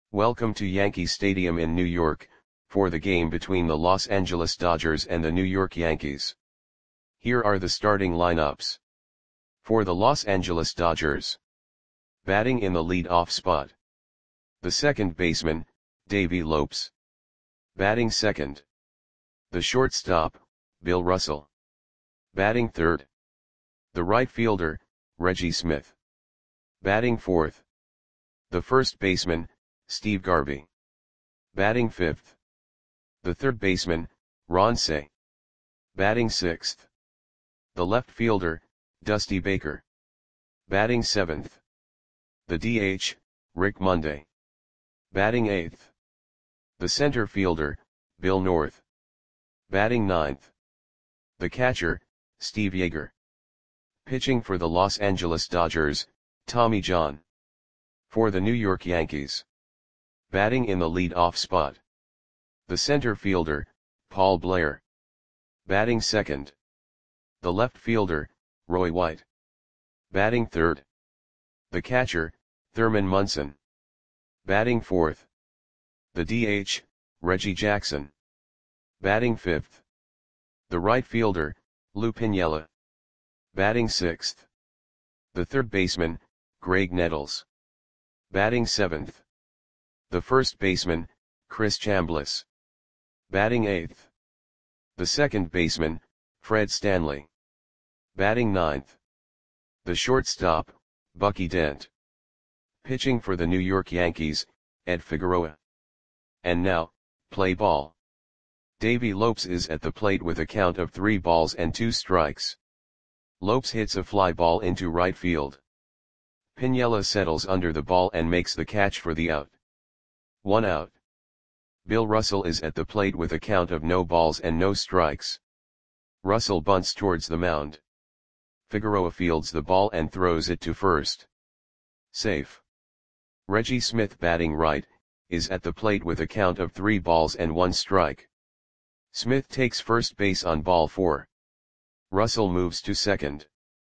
Welcome to Yankee Stadium in New York, for the game between the Los Angeles Dodgers and the New York Yankees. Here are the starting lineups. For the Los Angeles Dodgers. Batting in the lead-off spot. The second baseman, Davey Lopes. Batting second. The shortstop, Bill Russell. Batting third. The right fielder, Reggie Smith. Batting fourth. The first baseman, Steve Garvey. Batting fifth. The third baseman, Ron Cey. Batting sixth. The left fielder, Dusty Baker. Batting seventh. The DH, Rick Monday. Batting eighth. The center fielder, Bill North. Batting ninth. The catcher, Steve Yeager. Pitching for the Los Angeles Dodgers, Tommy John. For the New York Yankees. Batting in the lead-off spot. The center fielder, Paul Blair. Batting second. The left fielder, Roy White. Batting third. The catcher, Thurman Munson. Batting fourth. The DH, Reggie Jackson. Batting fifth. The right fielder, Lou Piniella. Batting sixth. The third baseman, Greg Nettles. Batting seventh. The first baseman, Chris Chambliss. Batting eighth. The second baseman, Fred Stanley. Batting ninth. The shortstop, Bucky Dent. Pitching for the New York Yankees, Ed Figueroa. And now, play ball. Davey Lopes is at the plate with a count of 3 balls and 2 strikes. Lopes hits a fly ball into right field. Piniella settles under the ball and makes the catch for the out. 1 out. Bill Russell is at the plate with a count of no balls and no strikes. Russell bunts towards the mound. Figueroa fields the ball and throws it to first. Safe. Reggie Smith, batting right, is at the plate with a count of 3 balls and 1 strike. Smith takes first base on ball 4. Russell moves to second.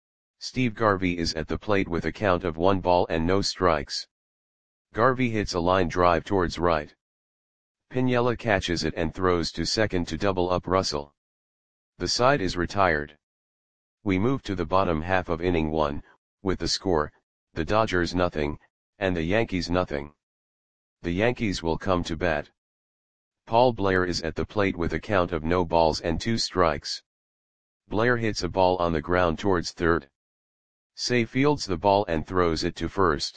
Steve Garvey is at the plate with a count of 1 ball and no strikes. Garvey hits a line drive towards right. Piniella catches it and throws to second to double up Russell. The side is retired. We move to the bottom half of inning 1, with the score, the Dodgers nothing, and the Yankees nothing. The Yankees will come to bat. Paul Blair is at the plate with a count of no balls and 2 strikes. Blair hits a ball on the ground towards third. Cey fields the ball and throws it to first.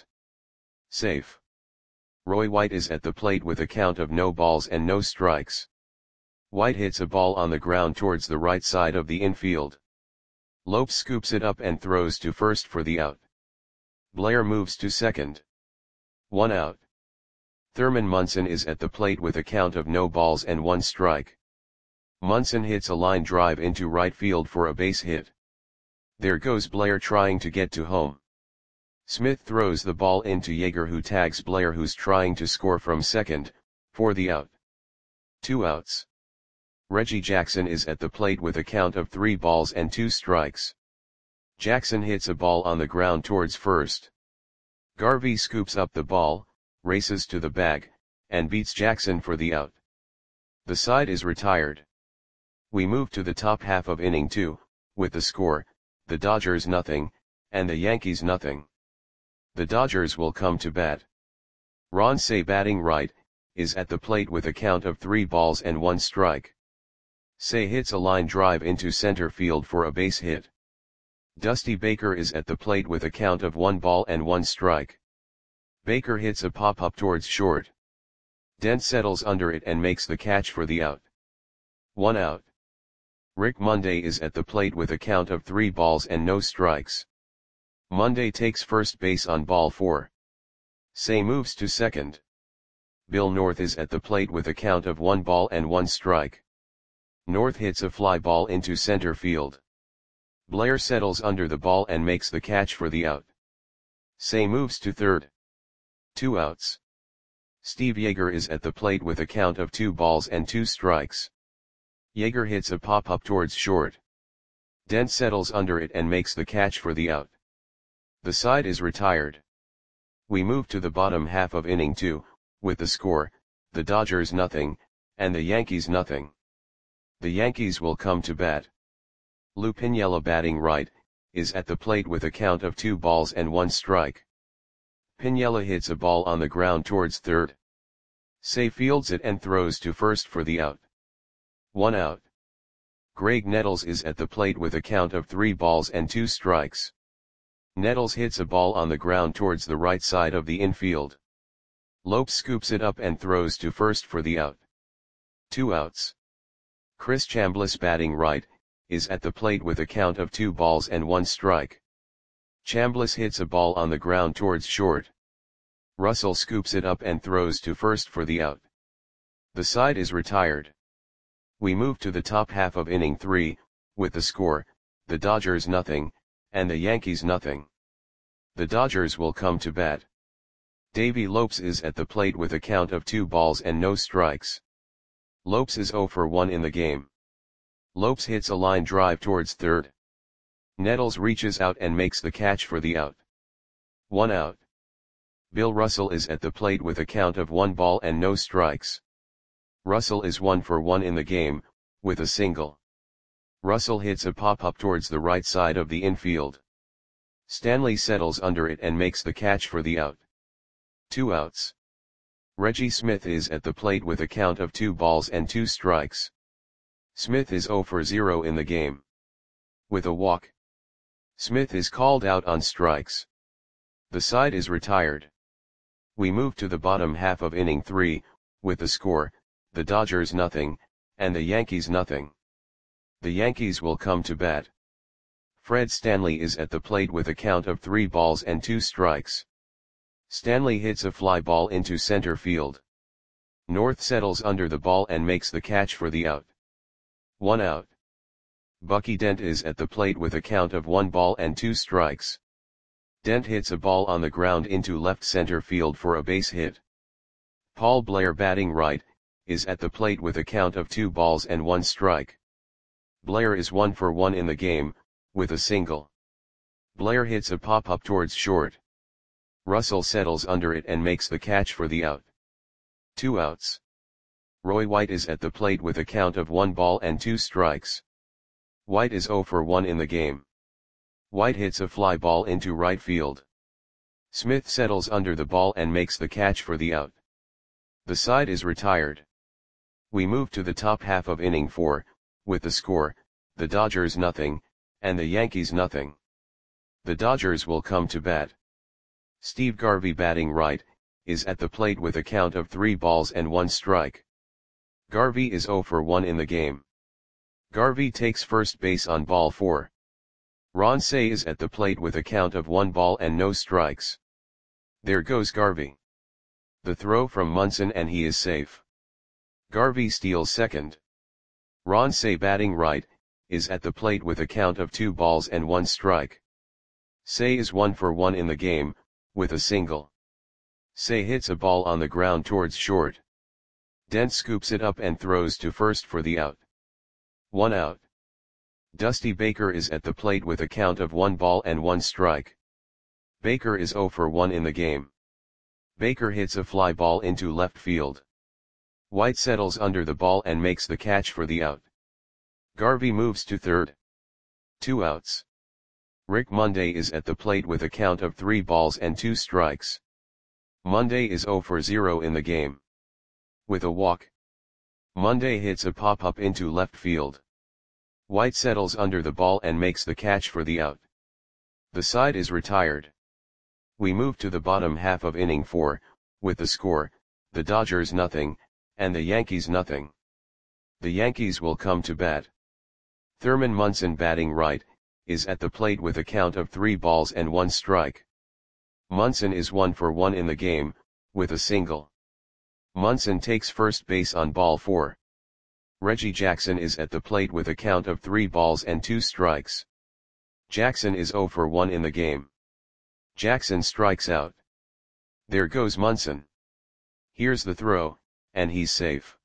Safe. Roy White is at the plate with a count of no balls and no strikes. White hits a ball on the ground towards the right side of the infield. Lopes scoops it up and throws to first for the out. Blair moves to second. 1 out. Thurman Munson is at the plate with a count of no balls and 1 strike. Munson hits a line drive into right field for a base hit. There goes Blair trying to get to home. Smith throws the ball into Yeager, who tags Blair, who's trying to score from second, for the out. 2 outs. Reggie Jackson is at the plate with a count of 3 balls and 2 strikes. Jackson hits a ball on the ground towards first. Garvey scoops up the ball, races to the bag, and beats Jackson for the out. The side is retired. We move to the top half of inning 2, with the score, the Dodgers nothing, and the Yankees nothing. The Dodgers will come to bat. Ron Cey, batting right, is at the plate with a count of 3 balls and 1 strike. Cey hits a line drive into center field for a base hit. Dusty Baker is at the plate with a count of 1 ball and 1 strike. Baker hits a pop-up towards short. Dent settles under it and makes the catch for the out. 1 out. Rick Monday is at the plate with a count of 3 balls and no strikes. Monday takes first base on ball 4. Cey moves to second. Bill North is at the plate with a count of 1 ball and 1 strike. North hits a fly ball into center field. Blair settles under the ball and makes the catch for the out. Cey moves to third. 2 outs. Steve Yeager is at the plate with a count of 2 balls and 2 strikes. Yeager hits a pop-up towards short. Dent settles under it and makes the catch for the out. The side is retired. We move to the bottom half of inning 2, with the score, the Dodgers nothing, and the Yankees nothing. The Yankees will come to bat. Lou Piniella batting right, is at the plate with a count of 2 balls and 1 strike. Piniella hits a ball on the ground towards third. Say fields it and throws to first for the out. 1 out. Greg Nettles is at the plate with a count of 3 balls and 2 strikes. Nettles hits a ball on the ground towards the right side of the infield. Lopes scoops it up and throws to first for the out. 2 outs. Chris Chambliss batting right, is at the plate with a count of 2 balls and 1 strike. Chambliss hits a ball on the ground towards short. Russell scoops it up and throws to first for the out. The side is retired. We move to the top half of inning 3, with the score, the Dodgers nothing, and the Yankees nothing. The Dodgers will come to bat. Davey Lopes is at the plate with a count of 2 balls and no strikes. Lopes is 0 for 1 in the game. Lopes hits a line drive towards third. Nettles reaches out and makes the catch for the out. 1 out. Bill Russell is at the plate with a count of 1 ball and no strikes. Russell is 1 for 1 in the game, with a single. Russell hits a pop-up towards the right side of the infield. Stanley settles under it and makes the catch for the out. 2 outs. Reggie Smith is at the plate with a count of 2 balls and 2 strikes. Smith is 0 for 0 in the game. With a walk. Smith is called out on strikes. The side is retired. We move to the bottom half of inning 3, with the score, the Dodgers nothing, and the Yankees nothing. The Yankees will come to bat. Fred Stanley is at the plate with a count of 3 balls and 2 strikes. Stanley hits a fly ball into center field. North settles under the ball and makes the catch for the out. 1 out. Bucky Dent is at the plate with a count of 1 ball and 2 strikes. Dent hits a ball on the ground into left center field for a base hit. Paul Blair batting right, is at the plate with a count of 2 balls and 1 strike. Blair is 1 for 1 in the game, with a single. Blair hits a pop-up towards short. Russell settles under it and makes the catch for the out. 2 outs. Roy White is at the plate with a count of 1 ball and 2 strikes. White is 0 for 1 in the game. White hits a fly ball into right field. Smith settles under the ball and makes the catch for the out. The side is retired. We move to the top half of inning 4, with the score, the Dodgers nothing, and the Yankees nothing. The Dodgers will come to bat. Steve Garvey batting right, is at the plate with a count of 3 balls and 1 strike. Garvey is 0 for 1 in the game. Garvey takes first base on ball 4. Ron Cey is at the plate with a count of 1 ball and no strikes. There goes Garvey. The throw from Munson and he is safe. Garvey steals second. Ron Cey batting right, is at the plate with a count of 2 balls and 1 strike. Cey is 1 for 1 in the game, with a single. Cey hits a ball on the ground towards short. Dent scoops it up and throws to first for the out. 1 out. Dusty Baker is at the plate with a count of 1 ball and 1 strike. Baker is 0 for 1 in the game. Baker hits a fly ball into left field. White settles under the ball and makes the catch for the out. Garvey moves to third. 2 outs. Rick Monday is at the plate with a count of 3 balls and 2 strikes. Monday is 0 for 0 in the game. With a walk. Monday hits a pop-up into left field. White settles under the ball and makes the catch for the out. The side is retired. We move to the bottom half of inning 4, with the score, the Dodgers nothing, and the Yankees nothing. The Yankees will come to bat. Thurman Munson batting right, is at the plate with a count of 3 balls and 1 strike. Munson is 1 for 1 in the game, with a single. Munson takes first base on ball 4. Reggie Jackson is at the plate with a count of 3 balls and 2 strikes. Jackson is 0 for 1 in the game. Jackson strikes out. There goes Munson. Here's the throw, and he's safe.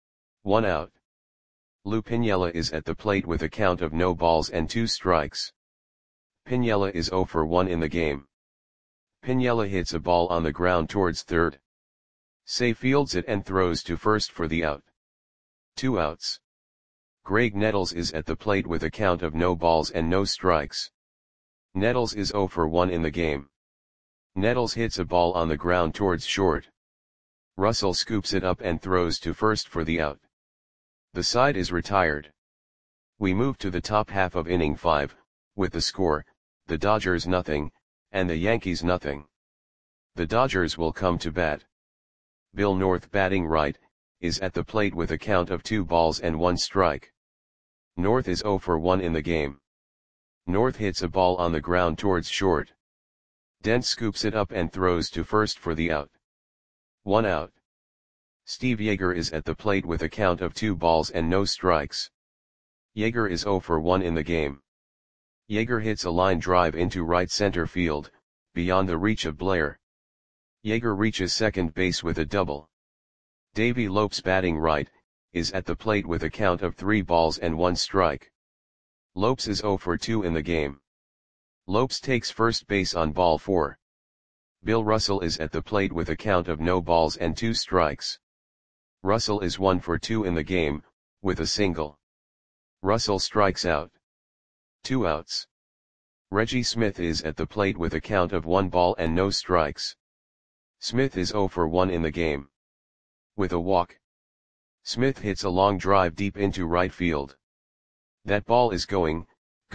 1 out. Lou Piniella is at the plate with a count of no balls and 2 strikes. Piniella is 0 for 1 in the game. Piniella hits a ball on the ground towards third. Say fields it and throws to first for the out. 2 outs. Greg Nettles is at the plate with a count of no balls and no strikes. Nettles is 0 for 1 in the game. Nettles hits a ball on the ground towards short. Russell scoops it up and throws to first for the out. The side is retired. We move to the top half of inning 5, with the score, the Dodgers nothing, and the Yankees nothing. The Dodgers will come to bat. Bill North, batting right, is at the plate with a count of 2 balls and 1 strike. North is 0 for 1 in the game. North hits a ball on the ground towards short. Dent scoops it up and throws to first for the out. 1 out. Steve Yeager is at the plate with a count of 2 balls and no strikes. Yeager is 0 for 1 in the game. Yeager hits a line drive into right center field, beyond the reach of Blair. Yeager reaches second base with a double. Davey Lopes, batting right, is at the plate with a count of 3 balls and 1 strike. Lopes is 0 for 2 in the game. Lopes takes first base on ball 4. Bill Russell is at the plate with a count of no balls and 2 strikes. Russell is 1 for 2 in the game, with a single. Russell strikes out. 2 outs. Reggie Smith is at the plate with a count of 1 ball and no strikes. Smith is 0 for 1 in the game. With a walk. Smith hits a long drive deep into right field. That ball is gone.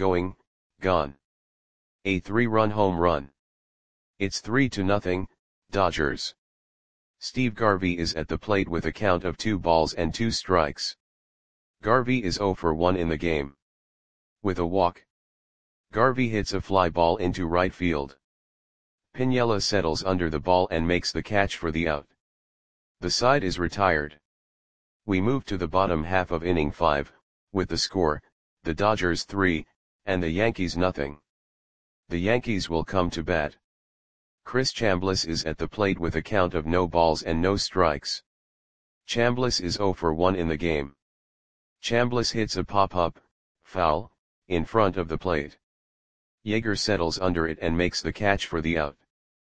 A 3-run home run. It's 3-0, Dodgers. Steve Garvey is at the plate with a count of 2 balls and 2 strikes. Garvey is 0 for 1 in the game. With a walk. Garvey hits a fly ball into right field. Piniella settles under the ball and makes the catch for the out. The side is retired. We move to the bottom half of inning 5, with the score, the Dodgers 3, and the Yankees nothing. The Yankees will come to bat. Chris Chambliss is at the plate with a count of no balls and no strikes. Chambliss is 0 for 1 in the game. Chambliss hits a pop-up, foul, in front of the plate. Yeager settles under it and makes the catch for the out.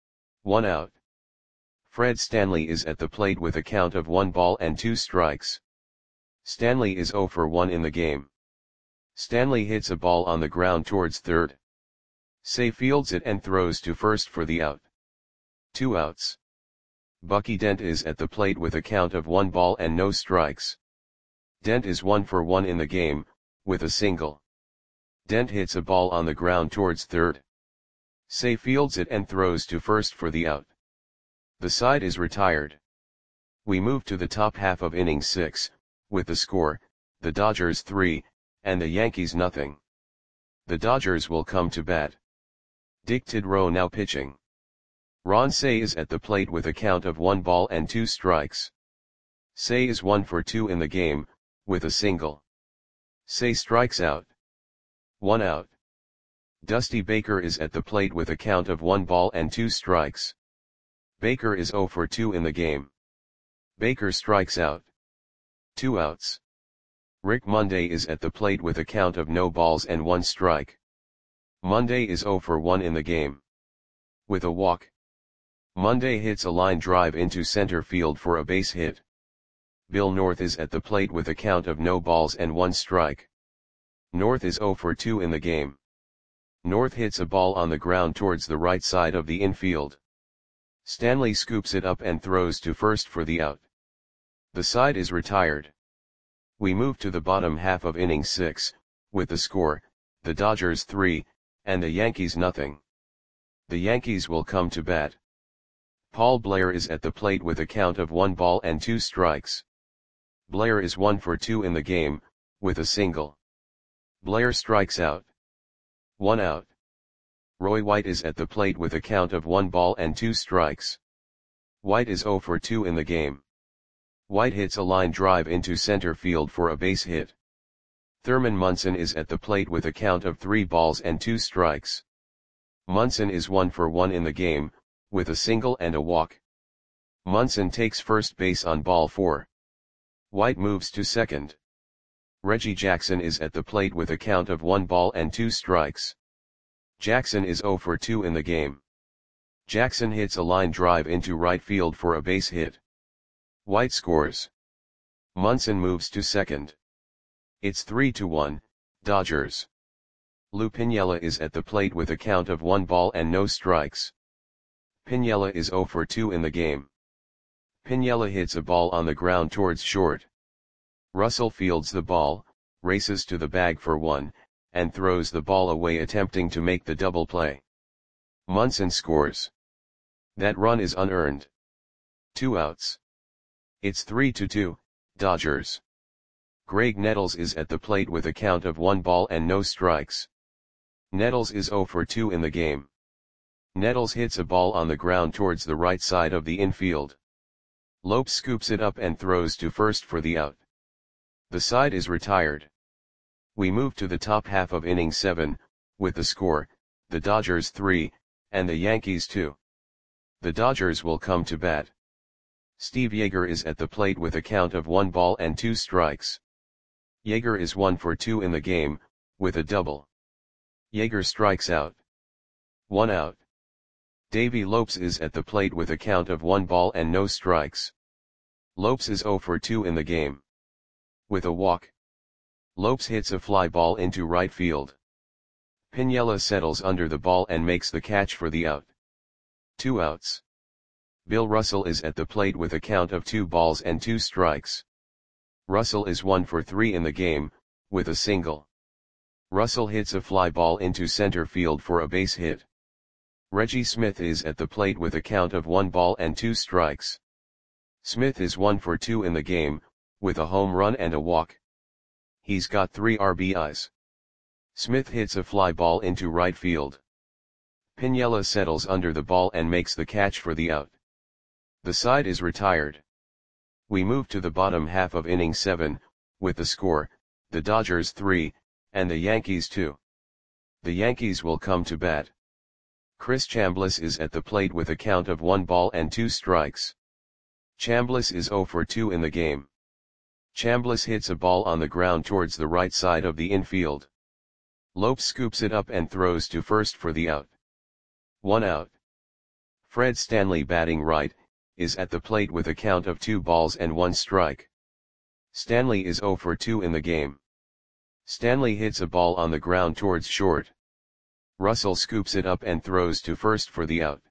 1 out. Fred Stanley is at the plate with a count of 1 ball and 2 strikes. Stanley is 0 for 1 in the game. Stanley hits a ball on the ground towards third. Say fields it and throws to first for the out. 2 outs. Bucky Dent is at the plate with a count of 1 ball and no strikes. Dent is 1 for 1 in the game, with a single. Dent hits a ball on the ground towards third. Say fields it and throws to first for the out. The side is retired. We move to the top half of inning 6, with the score, the Dodgers 3, and the Yankees nothing. The Dodgers will come to bat. Dick Tidrow now pitching. Ron Cey is at the plate with a count of 1 ball and 2 strikes. Cey is 1 for 2 in the game, with a single. Cey strikes out. 1 out. Dusty Baker is at the plate with a count of 1 ball and 2 strikes. Baker is 0 for 2 in the game. Baker strikes out. 2 outs. Rick Monday is at the plate with a count of no balls and 1 strike. Monday is 0 for 1 in the game. With a walk. Monday hits a line drive into center field for a base hit. Bill North is at the plate with a count of no balls and 1 strike. North is 0 for 2 in the game. North hits a ball on the ground towards the right side of the infield. Stanley scoops it up and throws to first for the out. The side is retired. We move to the bottom half of inning 6, with the score, the Dodgers 3, and the Yankees nothing. The Yankees will come to bat. Paul Blair is at the plate with a count of 1 ball and 2 strikes. Blair is 1 for 2 in the game, with a single. Blair strikes out. 1 out. Roy White is at the plate with a count of 1 ball and 2 strikes. White is 0 for 2 in the game. White hits a line drive into center field for a base hit. Thurman Munson is at the plate with a count of 3 balls and 2 strikes. Munson is 1 for 1 in the game, with a single and a walk. Munson takes first base on ball 4. White moves to second. Reggie Jackson is at the plate with a count of 1 ball and 2 strikes. Jackson is 0 for 2 in the game. Jackson hits a line drive into right field for a base hit. White scores. Munson moves to second. It's 3-1, Dodgers. Lou Piniella is at the plate with a count of 1 ball and no strikes. Piniella is 0 for 2 in the game. Piniella hits a ball on the ground towards short. Russell fields the ball, races to the bag for 1, and throws the ball away attempting to make the double play. Munson scores. That run is unearned. 2 outs. It's 3-2, Dodgers. Greg Nettles is at the plate with a count of 1 ball and no strikes. Nettles is 0 for 2 in the game. Nettles hits a ball on the ground towards the right side of the infield. Lopes scoops it up and throws to first for the out. The side is retired. We move to the top half of inning 7, with the score, the Dodgers 3, and the Yankees 2. The Dodgers will come to bat. Steve Yeager is at the plate with a count of 1 ball and 2 strikes. Yeager is 1 for 2 in the game, with a double. Yeager strikes out. 1 out. Davey Lopes is at the plate with a count of 1 ball and no strikes. Lopes is 0 for 2 in the game. With a walk. Lopes hits a fly ball into right field. Piniella settles under the ball and makes the catch for the out. 2 outs. Bill Russell is at the plate with a count of 2 balls and 2 strikes. Russell is 1 for 3 in the game, with a single. Russell hits a fly ball into center field for a base hit. Reggie Smith is at the plate with a count of 1 ball and 2 strikes. Smith is 1 for 2 in the game, with a home run and a walk. He's got 3 RBIs. Smith hits a fly ball into right field. Piniella settles under the ball and makes the catch for the out. The side is retired. We move to the bottom half of inning 7, with the score, the Dodgers 3, and the Yankees 2. The Yankees will come to bat. Chris Chambliss is at the plate with a count of 1 ball and 2 strikes. Chambliss is 0 for 2 in the game. Chambliss hits a ball on the ground towards the right side of the infield. Lopes scoops it up and throws to first for the out. 1 out. Fred Stanley, batting right, is at the plate with a count of 2 balls and 1 strike. Stanley is 0 for 2 in the game. Stanley hits a ball on the ground towards short. Russell scoops it up and throws to first for the out.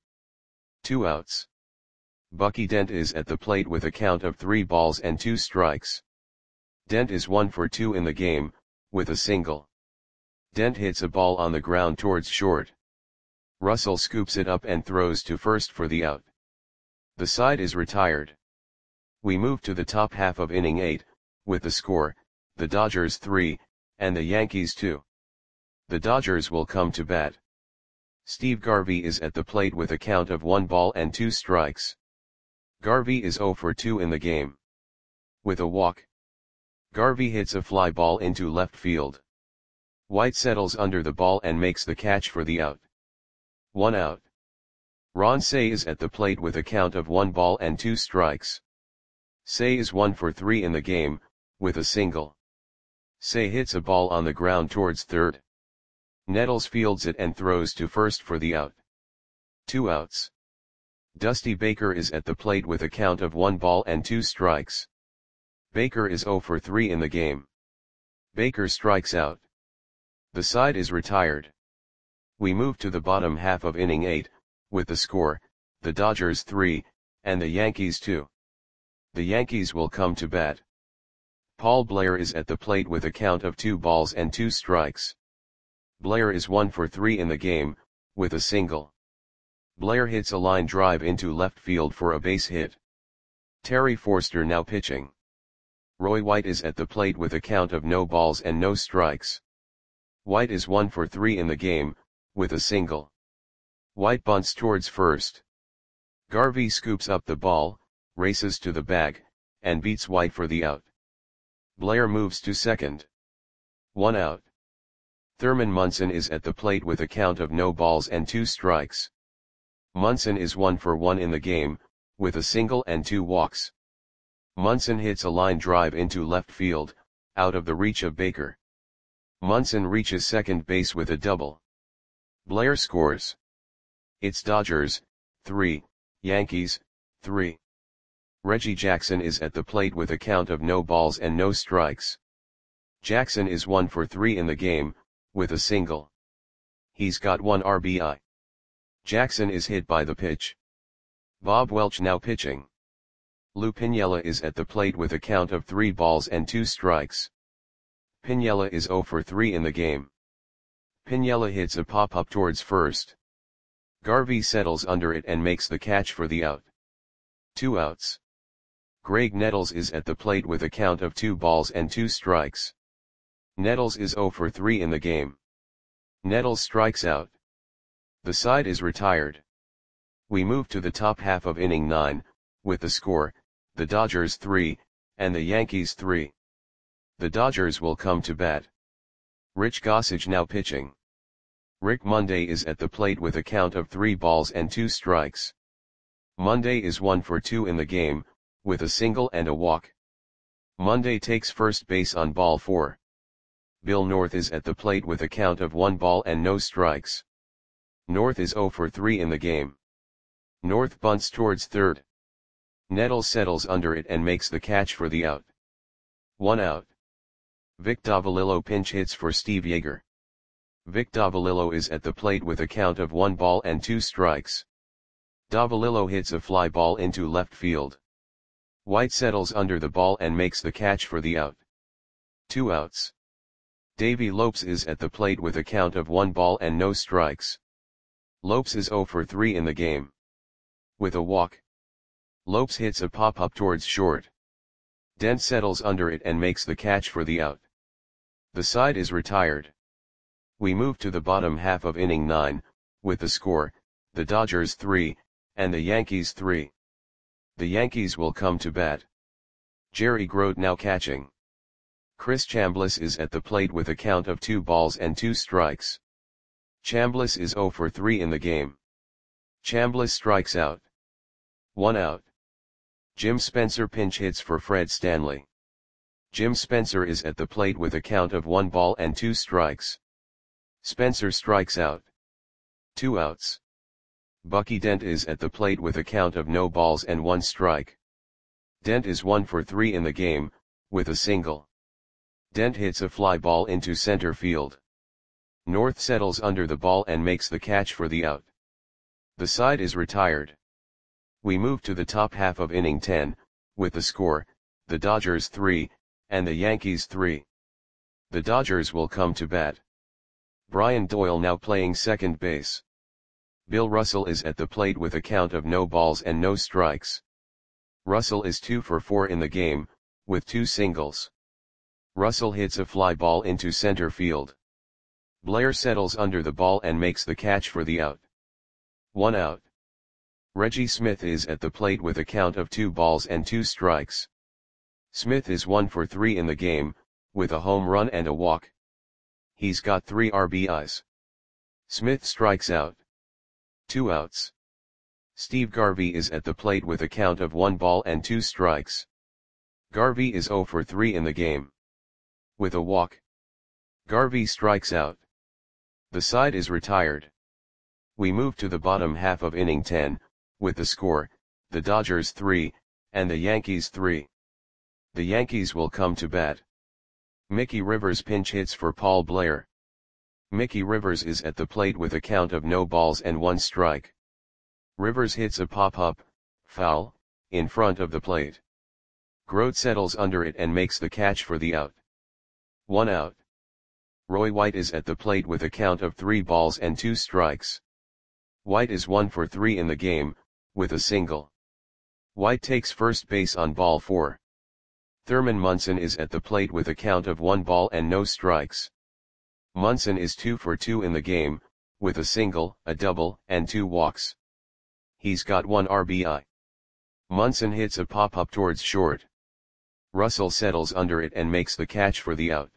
2 outs. Bucky Dent is at the plate with a count of 3 balls and 2 strikes. Dent is 1 for 2 in the game, with a single. Dent hits a ball on the ground towards short. Russell scoops it up and throws to first for the out. The side is retired. We move to the top half of inning 8, with the score, the Dodgers 3, and the Yankees 2. The Dodgers will come to bat. Steve Garvey is at the plate with a count of 1 ball and 2 strikes. Garvey is 0 for 2 in the game. With a walk. Garvey hits a fly ball into left field. White settles under the ball and makes the catch for the out. 1 out. Ron Cey is at the plate with a count of 1 ball and 2 strikes. Cey is 1 for 3 in the game, with a single. Cey hits a ball on the ground towards third. Nettles fields it and throws to first for the out. 2 outs. Dusty Baker is at the plate with a count of 1 ball and 2 strikes. Baker is 0 for 3 in the game. Baker strikes out. The side is retired. We move to the bottom half of inning 8, with the score, the Dodgers 3, and the Yankees 2. The Yankees will come to bat. Paul Blair is at the plate with a count of 2 balls and 2 strikes. Blair is 1 for 3 in the game, with a single. Blair hits a line drive into left field for a base hit. Terry Forster now pitching. Roy White is at the plate with a count of no balls and no strikes. White is 1 for 3 in the game, with a single. White bunts towards first. Garvey scoops up the ball, races to the bag, and beats White for the out. Blair moves to second. 1 out. Thurman Munson is at the plate with a count of no balls and 2 strikes. Munson is 1 for 1 in the game, with a single and 2 walks. Munson hits a line drive into left field, out of the reach of Baker. Munson reaches second base with a double. Blair scores. It's Dodgers 3, Yankees 3. Reggie Jackson is at the plate with a count of no balls and no strikes. Jackson is 1 for 3 in the game, with a single. He's got 1 RBI. Jackson is hit by the pitch. Bob Welch now pitching. Lou Piniella is at the plate with a count of 3 balls and 2 strikes. Piniella is 0 for 3 in the game. Piniella hits a pop-up towards first. Garvey settles under it and makes the catch for the out. 2 outs. Greg Nettles is at the plate with a count of 2 balls and 2 strikes. Nettles is 0 for 3 in the game. Nettles strikes out. The side is retired. We move to the top half of inning 9, with the score, the Dodgers 3, and the Yankees 3. The Dodgers will come to bat. Rich Gossage now pitching. Rick Monday is at the plate with a count of 3 balls and 2 strikes. Monday is 1 for 2 in the game, with a single and a walk. Monday takes first base on ball 4. Bill North is at the plate with a count of 1 ball and no strikes. North is 0 for 3 in the game. North bunts towards third. Nettles settles under it and makes the catch for the out. 1 out. Vic Davalillo pinch hits for Steve Yeager. Vic Davalillo is at the plate with a count of 1 ball and 2 strikes. Davalillo hits a fly ball into left field. White settles under the ball and makes the catch for the out. 2 outs. Davey Lopes is at the plate with a count of 1 ball and no strikes. Lopes is 0 for 3 in the game. With a walk. Lopes hits a pop-up towards short. Dent settles under it and makes the catch for the out. The side is retired. We move to the bottom half of inning 9, with the score, the Dodgers 3, and the Yankees 3. The Yankees will come to bat. Jerry Grote now catching. Chris Chambliss is at the plate with a count of 2 balls and 2 strikes. Chambliss is 0 for 3 in the game. Chambliss strikes out. 1 out. Jim Spencer pinch hits for Fred Stanley. Jim Spencer is at the plate with a count of 1 ball and 2 strikes. Spencer strikes out. 2 outs. Bucky Dent is at the plate with a count of no balls and 1 strike. Dent is 1 for 3 in the game, with a single. Dent hits a fly ball into center field. North settles under the ball and makes the catch for the out. The side is retired. We move to the top half of inning 10, with the score, the Dodgers 3, and the Yankees 3. The Dodgers will come to bat. Brian Doyle now playing second base. Bill Russell is at the plate with a count of no balls and no strikes. Russell is 2 for 4 in the game, with 2 singles. Russell hits a fly ball into center field. Blair settles under the ball and makes the catch for the out. 1 out. Reggie Smith is at the plate with a count of 2 balls and 2 strikes. Smith is 1 for 3 in the game, with a home run and a walk. He's got 3 RBIs. Smith strikes out. 2 outs. Steve Garvey is at the plate with a count of 1 ball and 2 strikes. Garvey is 0 for 3 in the game. With a walk. Garvey strikes out. The side is retired. We move to the bottom half of inning 10, with the score, the Dodgers 3, and the Yankees 3. The Yankees will come to bat. Mickey Rivers pinch hits for Paul Blair. Mickey Rivers is at the plate with a count of no balls and 1 strike. Rivers hits a pop-up, foul, in front of the plate. Grote settles under it and makes the catch for the out. 1 out. Roy White is at the plate with a count of 3 balls and 2 strikes. White is 1 for 3 in the game, with a single. White takes first base on ball 4. Thurman Munson is at the plate with a count of 1 ball and no strikes. Munson is 2 for 2 in the game, with a single, a double, and 2 walks. He's got 1 RBI. Munson hits a pop-up towards short. Russell settles under it and makes the catch for the out.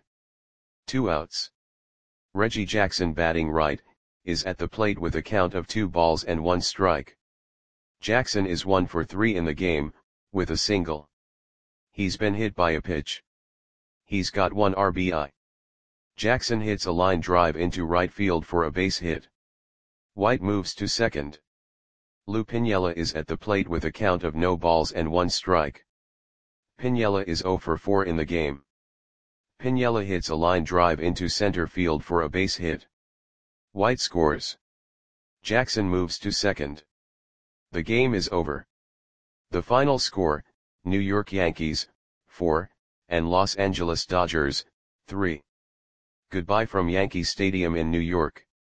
2 outs. Reggie Jackson batting right, is at the plate with a count of 2 balls and 1 strike. Jackson is 1 for 3 in the game, with a single. He's been hit by a pitch. He's got 1 RBI. Jackson hits a line drive into right field for a base hit. White moves to second. Lou Piniella is at the plate with a count of no balls and 1 strike. Piniella is 0 for 4 in the game. Piniella hits a line drive into center field for a base hit. White scores. Jackson moves to second. The game is over. The final score, New York Yankees, 4, and Los Angeles Dodgers, 3. Goodbye from Yankee Stadium in New York.